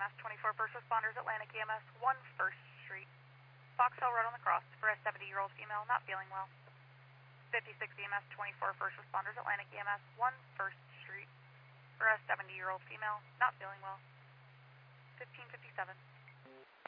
EMS 24 first responders, Atlantic EMS 1 First Street. Foxhill Road on the cross for a 70-year-old female not feeling well. 56 EMS 24 first responders, Atlantic EMS 1 First Street for a 70-year-old female not feeling well. 1557.